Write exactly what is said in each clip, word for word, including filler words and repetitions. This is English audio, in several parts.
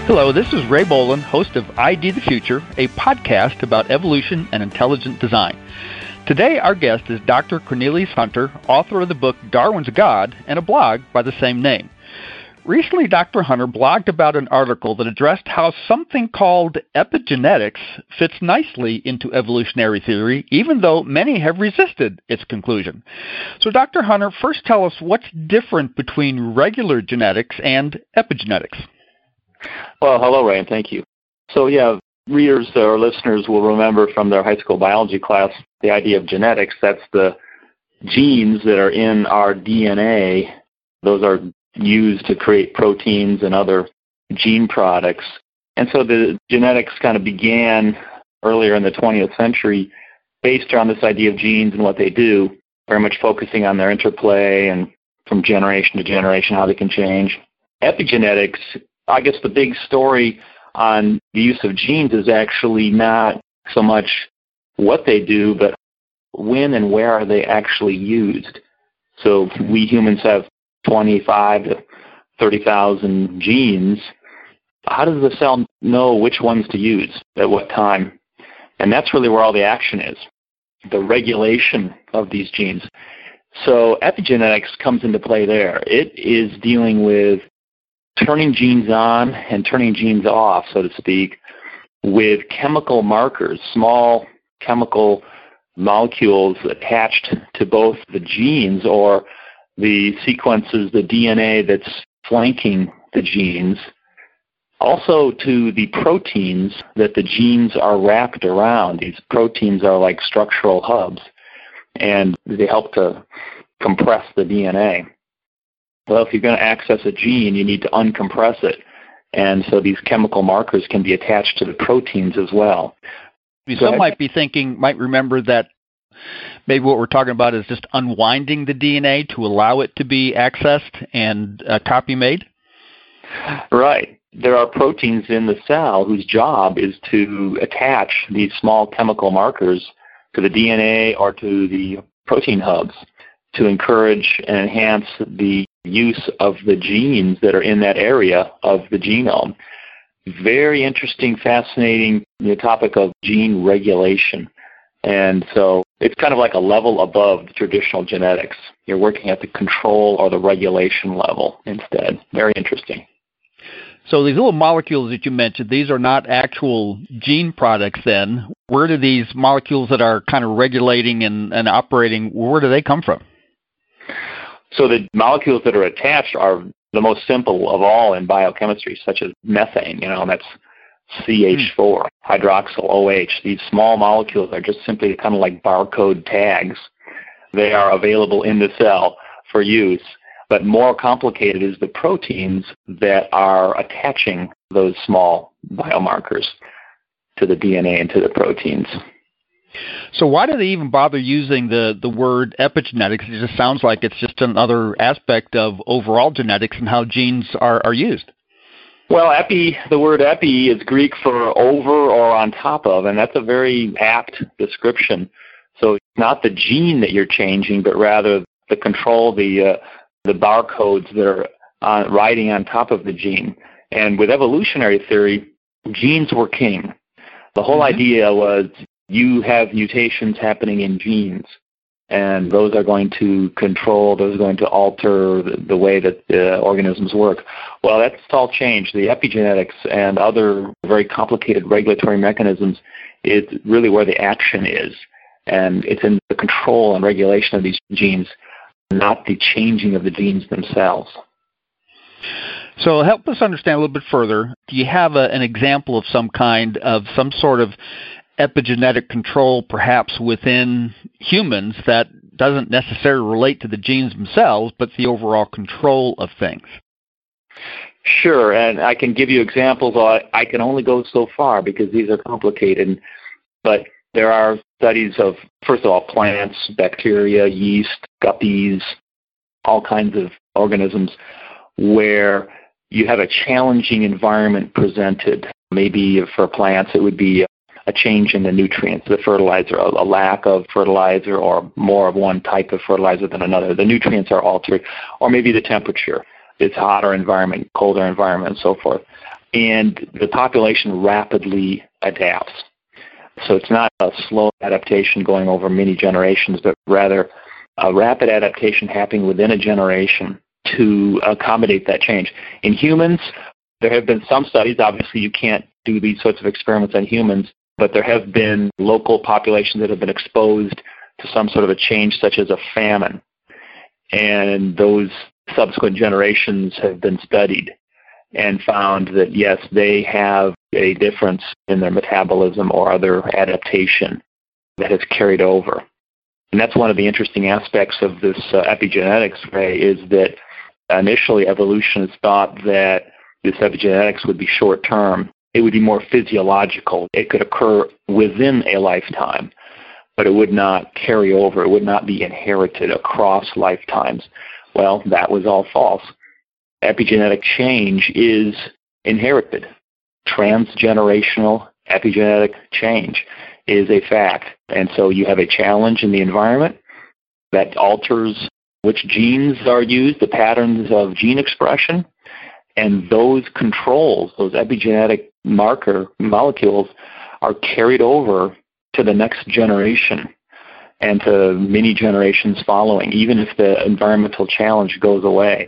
Hello, this is Ray Boland, host of I D the Future, a podcast about evolution and intelligent design. Today, our guest is Doctor Cornelius Hunter, author of the book Darwin's God and a blog by the same name. Recently, Doctor Hunter blogged about an article that addressed how something called epigenetics fits nicely into evolutionary theory, even though many have resisted its conclusion. So, Doctor Hunter, first tell us what's different between regular genetics and epigenetics. Well, hello, Ray, and thank you. So, yeah, readers or listeners will remember from their high school biology class the idea of genetics. That's the genes that are in our D N A. Those are used to create proteins and other gene products. And so the genetics kind of began earlier in the twentieth century based around this idea of genes and what they do, very much focusing on their interplay and from generation to generation how they can change. Epigenetics, I guess the big story on the use of genes is actually not so much what they do, but when and where are they actually used. So we humans have twenty-five to thirty thousand genes. How does the cell know which ones to use at what time? And that's really where all the action is, the regulation of these genes. So epigenetics comes into play there. It is dealing with turning genes on and turning genes off, so to speak, with chemical markers, small chemical molecules attached to both the genes or the sequences, the D N A that's flanking the genes, also to the proteins that the genes are wrapped around. These proteins are like structural hubs, and they help to compress the D N A. Well, if you're going to access a gene, you need to uncompress it. And so these chemical markers can be attached to the proteins as well. Some might be thinking, might remember that maybe what we're talking about is just unwinding the D N A to allow it to be accessed and a copy made? Right. There are proteins in the cell whose job is to attach these small chemical markers to the D N A or to the protein hubs to encourage and enhance the use of the genes that are in that area of the genome. Very interesting, fascinating the topic of gene regulation. And so it's kind of like a level above the traditional genetics. You're working at the control or the regulation level instead. Very interesting. So these little molecules that you mentioned, these are not actual gene products then. Where do these molecules that are kind of regulating and, and operating, where do they come from? So the molecules that are attached are the most simple of all in biochemistry, such as methane, you know, that's C H four, hydroxyl O H. These small molecules are just simply kind of like barcode tags. They are available in the cell for use. But more complicated is the proteins that are attaching those small biomarkers to the D N A and to the proteins. So why do they even bother using the, the word epigenetics? It just sounds like it's just another aspect of overall genetics and how genes are, are used. Well, epi, the word epi is Greek for over or on top of, and that's a very apt description. So it's not the gene that you're changing, but rather the control, the uh, the barcodes that are uh, riding on top of the gene. And with evolutionary theory, genes were king. The whole mm-hmm. idea was you have mutations happening in genes, and those are going to control, those are going to alter the, the way that the organisms work. Well, that's all changed. The epigenetics and other very complicated regulatory mechanisms is really where the action is, and it's in the control and regulation of these genes, not the changing of the genes themselves. So help us understand a little bit further. Do you have a, an example of some kind of some sort of epigenetic control perhaps within humans that doesn't necessarily relate to the genes themselves, but the overall control of things? Sure, and I can give you examples. I can only go so far because these are complicated, but there are studies of, first of all, plants, bacteria, yeast, guppies, all kinds of organisms where you have a challenging environment presented. Maybe for plants it would be a change in the nutrients, the fertilizer, a, a lack of fertilizer or more of one type of fertilizer than another. The nutrients are altered, or maybe the temperature. It's hotter environment, colder environment, and so forth. and the population rapidly adapts. So it's not a slow adaptation going over many generations, but rather a rapid adaptation happening within a generation to accommodate that change. In humans, there have been some studies. Obviously, you can't do these sorts of experiments on humans, but there have been local populations that have been exposed to some sort of a change, such as a famine. And those subsequent generations have been studied and found that, yes, they have a difference in their metabolism or other adaptation that has carried over. And that's one of the interesting aspects of this uh, epigenetics, Ray, is that initially evolutionists thought that this epigenetics would be short-term. It would be more physiological. It could occur within a lifetime, but it would not carry over. It would not be inherited across lifetimes. Well, that was all false. Epigenetic change is inherited. Transgenerational epigenetic change is a fact. And so you have a challenge in the environment that alters which genes are used, the patterns of gene expression, and those controls, those epigenetic marker molecules, are carried over to the next generation and to many generations following, even if the environmental challenge goes away.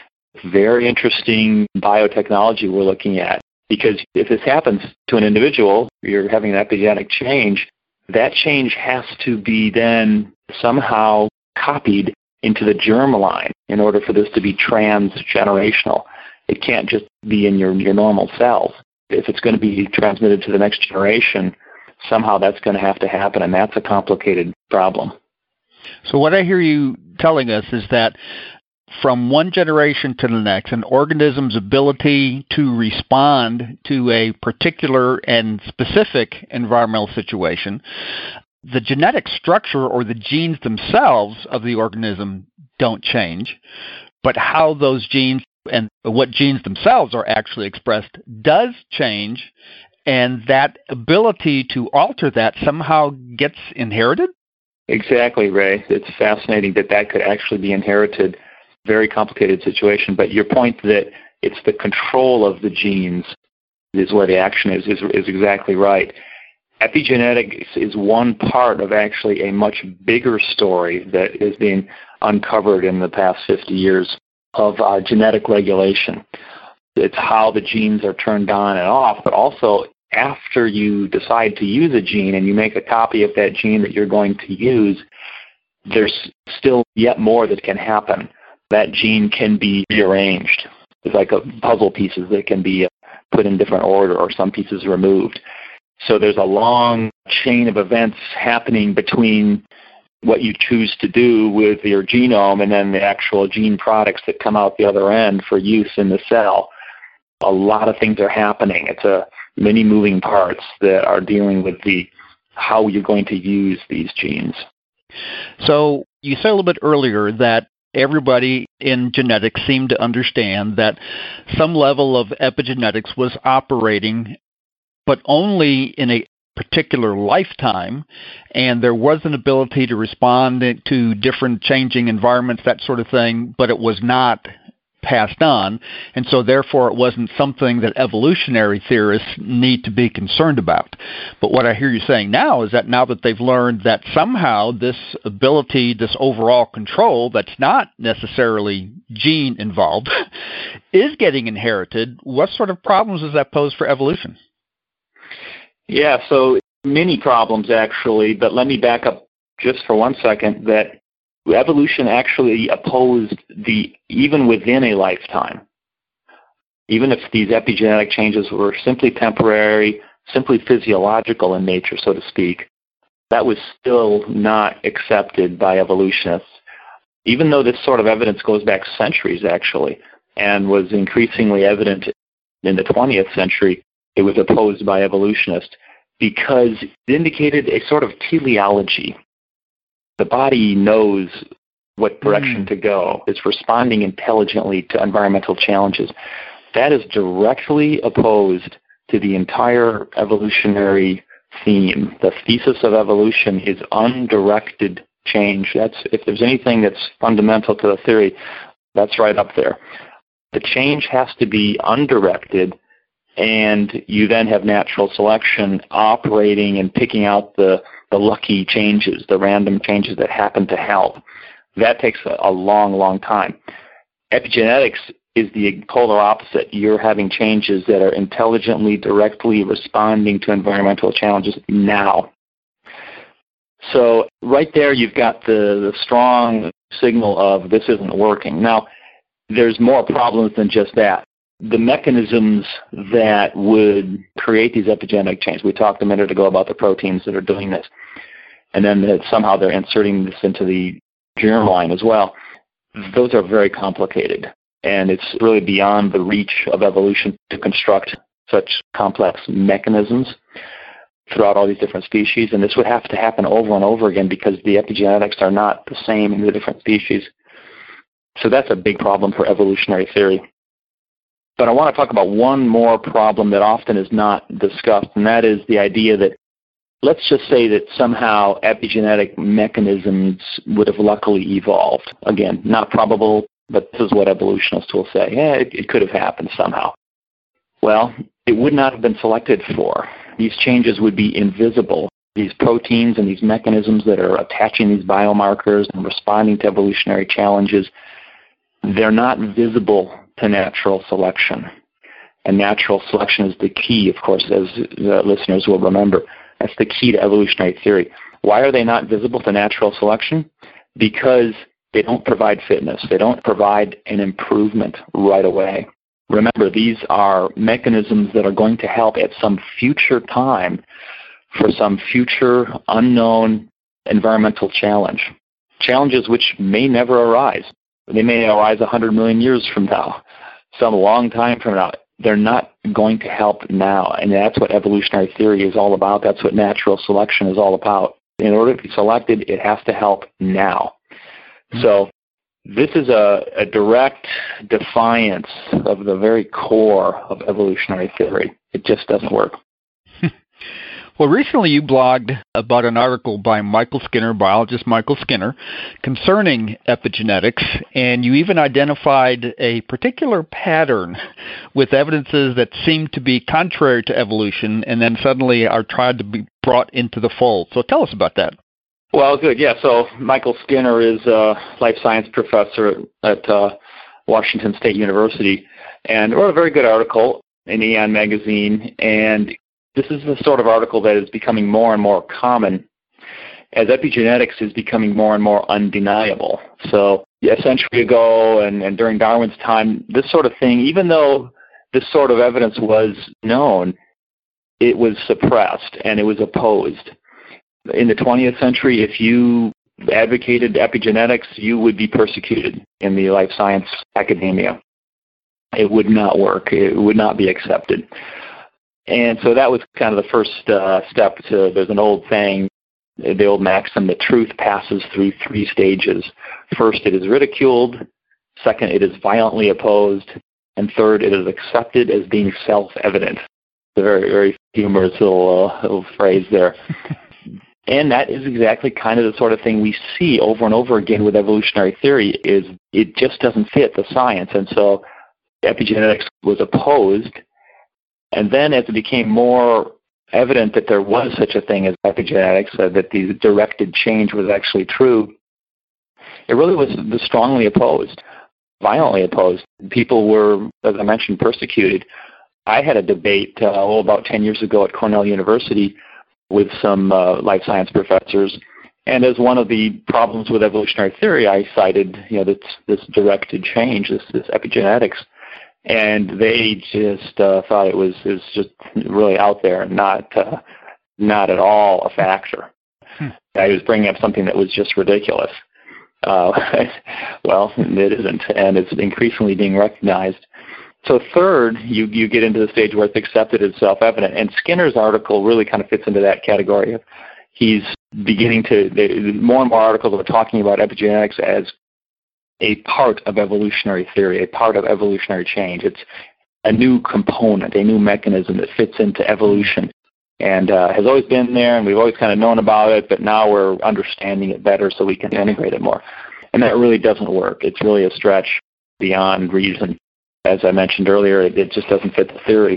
Very interesting biotechnology we're looking at, because if this happens to an individual, you're having an epigenetic change, that change has to be then somehow copied into the germline in order for this to be transgenerational. It can't just be in your, your normal cells. If it's going to be transmitted to the next generation, somehow that's going to have to happen, and that's a complicated problem. So what I hear you telling us is that from one generation to the next, an organism's ability to respond to a particular and specific environmental situation, the genetic structure or the genes themselves of the organism don't change, but how those genes and what genes themselves are actually expressed does change, and that ability to alter that somehow gets inherited? Exactly, Ray. It's fascinating that that could actually be inherited. Very complicated situation, but your point that it's the control of the genes is where the action is, is, is exactly right. Epigenetics is one part of actually a much bigger story that is being uncovered in the past fifty years of uh, genetic regulation. It's how the genes are turned on and off, but also after you decide to use a gene and you make a copy of that gene that you're going to use, there's still yet more that can happen. That gene can be rearranged. It's like a puzzle pieces that can be put in different order or some pieces removed. So there's a long chain of events happening between what you choose to do with your genome and then the actual gene products that come out the other end for use in the cell. A lot of things are happening. It's a many moving parts that are dealing with the how you're going to use these genes. So you said a little bit earlier that everybody in genetics seemed to understand that some level of epigenetics was operating, but only in a particular lifetime, and there was an ability to respond to different changing environments, that sort of thing, but it was not passed on, and so therefore it wasn't something that evolutionary theorists need to be concerned about. But what I hear you saying now is that now that they've learned that somehow this ability, this overall control that's not necessarily gene involved, is getting inherited, what sort of problems does that pose for evolution? Yeah, so many problems actually, but let me back up just for one second that evolution actually opposed the, even within a lifetime, even if these epigenetic changes were simply temporary, simply physiological in nature, so to speak, that was still not accepted by evolutionists. Even though this sort of evidence goes back centuries, actually, and was increasingly evident in the twentieth century, it was opposed by evolutionists because it indicated a sort of teleology. The body knows what direction mm. to go. It's responding intelligently to environmental challenges. That is directly opposed to the entire evolutionary theme. The thesis of evolution is undirected change. That's, if there's anything that's fundamental to the theory, that's right up there. The change has to be undirected and you then have natural selection operating and picking out the, the lucky changes, the random changes that happen to help. That takes a, a long, long time. Epigenetics is the polar opposite. You're having changes that are intelligently, directly responding to environmental challenges now. So right there you've got the, the strong signal of this isn't working. Now, there's more problems than just that. The mechanisms that would create these epigenetic changes, we talked a minute ago about the proteins that are doing this, and then that somehow they're inserting this into the germline as well. Those are very complicated, and it's really beyond the reach of evolution to construct such complex mechanisms throughout all these different species, and this would have to happen over and over again because the epigenetics are not the same in the different species. So that's a big problem for evolutionary theory. But I want to talk about one more problem that often is not discussed, and that is the idea that, let's just say that somehow epigenetic mechanisms would have luckily evolved. Again, not probable, but this is what evolutionists will say. Yeah, it, it could have happened somehow. Well, it would not have been selected for. These changes would be invisible. These proteins and these mechanisms that are attaching these biomarkers and responding to evolutionary challenges, they're not visible to natural selection. And natural selection is the key, of course, as the listeners will remember. That's the key to evolutionary theory. Why are they not visible to natural selection? Because they don't provide fitness. They don't provide an improvement right away. Remember, these are mechanisms that are going to help at some future time for some future unknown environmental challenge. Challenges which may never arise. They may arise one hundred million years from now, some long time from now. They're not going to help now, and that's what evolutionary theory is all about. That's what natural selection is all about. In order to be selected, it has to help now. Mm-hmm. So this is a, a direct defiance of the very core of evolutionary theory. It just doesn't work. Well, recently you blogged about an article by Michael Skinner, biologist Michael Skinner, concerning epigenetics, and you even identified a particular pattern with evidences that seem to be contrary to evolution and then suddenly are tried to be brought into the fold. So tell us about that. Well, good. Yeah, so Michael Skinner is a life science professor at uh, Washington State University and wrote a very good article in Eon magazine, and this is the sort of article that is becoming more and more common as epigenetics is becoming more and more undeniable. So a century ago and, and during Darwin's time, this sort of thing, even though this sort of evidence was known, it was suppressed and it was opposed. In the twentieth century, if you advocated epigenetics, you would be persecuted in the life science academia. It would not work. It would not be accepted. And so that was kind of the first uh, step to, there's an old saying, the old maxim, that truth passes through three stages. First, it is ridiculed. Second, it is violently opposed. And third, it is accepted as being self-evident. A very, very humorous little, uh, little phrase there. And that is exactly kind of the sort of thing we see over and over again with evolutionary theory, is it just doesn't fit the science. And so epigenetics was opposed. And then as it became more evident that there was such a thing as epigenetics, uh, that the directed change was actually true, it really was strongly opposed, violently opposed. People were, as I mentioned, persecuted. I had a debate uh, oh, about ten years ago at Cornell University with some uh, life science professors, and as one of the problems with evolutionary theory, I cited, you know, this, this directed change, this, this epigenetics. And they just uh, thought it was, it was just really out there and not uh, not at all a factor. Hmm. I was bringing up something that was just ridiculous. Uh, well, it isn't, and it's increasingly being recognized. So third, you, you get into the stage where it's accepted as self-evident. And Skinner's article really kind of fits into that category. He's beginning to, they, more and more articles are talking about epigenetics as a part of evolutionary theory, a part of evolutionary change. It's a new component, a new mechanism that fits into evolution and uh, has always been there, and we've always kind of known about it, but now we're understanding it better so we can integrate it more. And that really doesn't work. It's really a stretch beyond reason. As I mentioned earlier, it, it just doesn't fit the theory.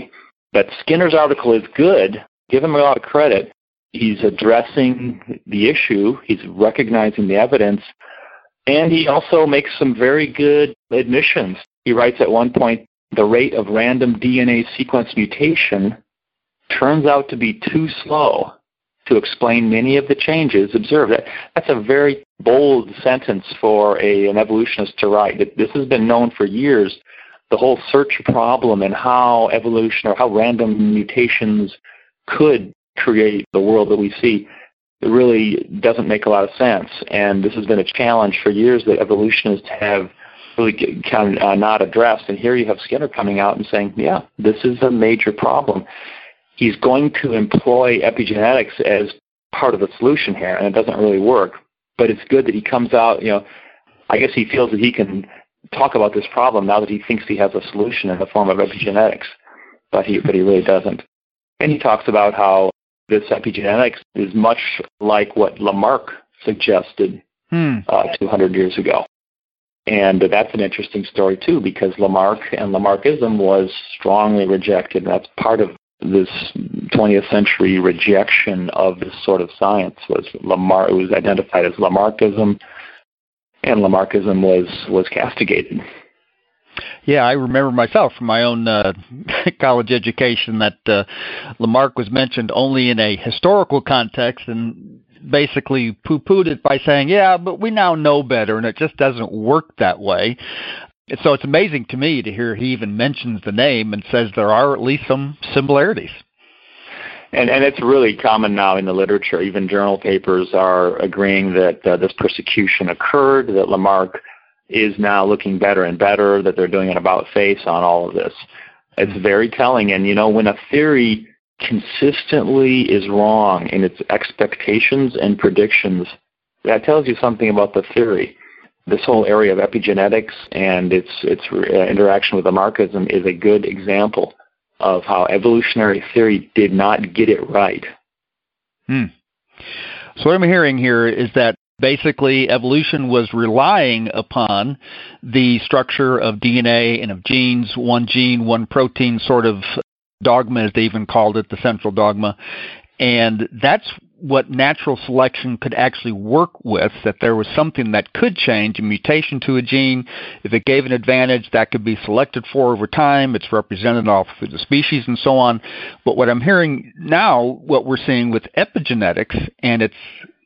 But Skinner's article is good. Give him a lot of credit. He's addressing the issue. He's recognizing the evidence. And he also makes some very good admissions. He writes at one point, the rate of random D N A sequence mutation turns out to be too slow to explain many of the changes observed. That, that's a very bold sentence for a, an evolutionist to write. This has been known for years, the whole search problem and how evolution or how random mutations could create the world that we see. It really doesn't make a lot of sense. And this has been a challenge for years that evolutionists have really kind of uh, not addressed. And here you have Skinner coming out and saying, yeah, this is a major problem. He's going to employ epigenetics as part of the solution here, and it doesn't really work. But it's good that he comes out, you know, I guess he feels that he can talk about this problem now that he thinks he has a solution in the form of epigenetics, but he, but he really doesn't. And he talks about how this epigenetics is much like what Lamarck suggested hmm. uh, two hundred years ago. And that's an interesting story, too, because Lamarck and Lamarckism was strongly rejected. That's part of this twentieth century rejection of this sort of science. Was Lamarck, it was identified as Lamarckism, and Lamarckism was, was castigated. Yeah, I remember myself from my own uh, college education that uh, Lamarck was mentioned only in a historical context and basically poo-pooed it by saying, yeah, but we now know better, and it just doesn't work that way. So it's amazing to me to hear he even mentions the name and says there are at least some similarities. And, and it's really common now in the literature. Even journal papers are agreeing that uh, this persecution occurred, that Lamarck is now looking better and better, that they're doing an about-face on all of this. It's very telling. And, you know, when a theory consistently is wrong in its expectations and predictions, that tells you something about the theory. This whole area of epigenetics and its its interaction with Lamarckism is a good example of how evolutionary theory did not get it right. Hmm. So what I'm hearing here is that basically evolution was relying upon the structure of D N A and of genes, one gene, one protein sort of dogma, as they even called it, the central dogma. And that's what natural selection could actually work with, that there was something that could change, a mutation to a gene. If it gave an advantage, that could be selected for over time. It's represented off through the species and so on. But what I'm hearing now, what we're seeing with epigenetics and its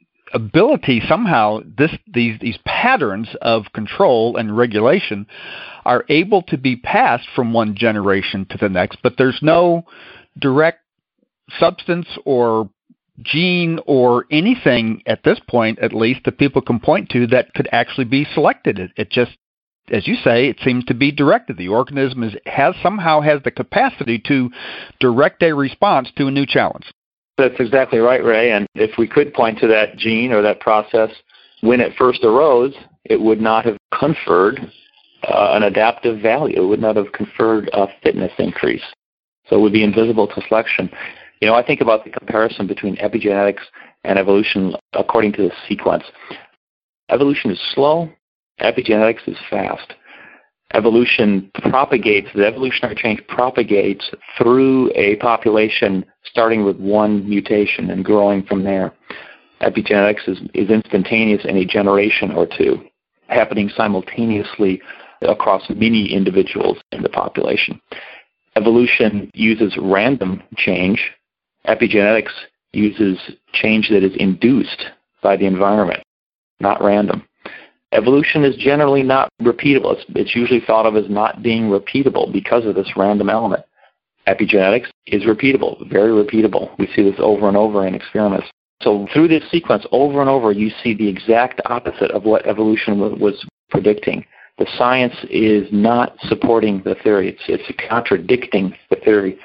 ability somehow, this these these patterns of control and regulation are able to be passed from one generation to the next, but there's no direct substance or gene or anything at this point, at least, that people can point to that could actually be selected. It, it just, as you say, it seems to be directed. The organism is, has somehow has the capacity to direct a response to a new challenge. That's exactly right, Ray. And if we could point to that gene or that process when it first arose, it would not have conferred uh, an adaptive value. It would not have conferred a fitness increase. So it would be invisible to selection. You know, I think about the comparison between epigenetics and evolution according to the sequence. Evolution is slow. Epigenetics is fast. Evolution propagates, the evolutionary change propagates through a population starting with one mutation and growing from there. Epigenetics is, is instantaneous in a generation or two, happening simultaneously across many individuals in the population. Evolution uses random change. Epigenetics uses change that is induced by the environment, not random. Evolution is generally not repeatable. It's, it's usually thought of as not being repeatable because of this random element. Epigenetics is repeatable, very repeatable. We see this over and over in experiments. So through this sequence, over and over, you see the exact opposite of what evolution w- was predicting. The science is not supporting the theory. It's, it's contradicting the theory.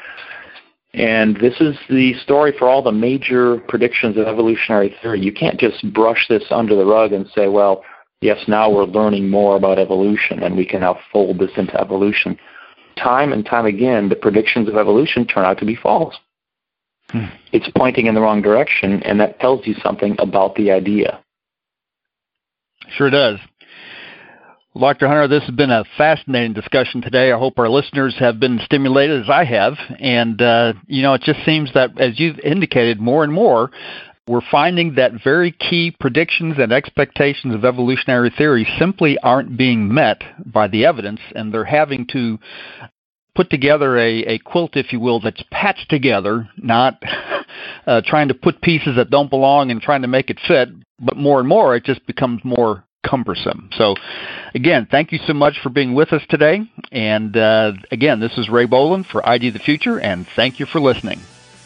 And this is the story for all the major predictions of evolutionary theory. You can't just brush this under the rug and say, well, yes, now we're learning more about evolution and we can now fold this into evolution. Time and time again, the predictions of evolution turn out to be false. Hmm. It's pointing in the wrong direction, and that tells you something about the idea. Sure does. Well, Doctor Hunter, this has been a fascinating discussion today. I hope our listeners have been stimulated as I have. And, uh, you know, it just seems that, as you've indicated more and more, we're finding that very key predictions and expectations of evolutionary theory simply aren't being met by the evidence, and they're having to put together a, a quilt, if you will, that's patched together, not uh, trying to put pieces that don't belong and trying to make it fit, but more and more it just becomes more cumbersome. So, again, thank you so much for being with us today. And, uh, again, this is Ray Boland for I D the Future, and thank you for listening.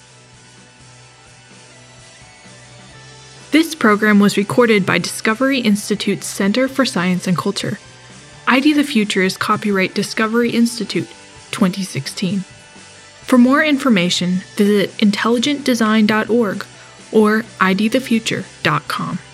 This program was recorded by Discovery Institute's Center for Science and Culture. I D the Future is copyright Discovery Institute, twenty sixteen. For more information, visit intelligent design dot org or I D the future dot com.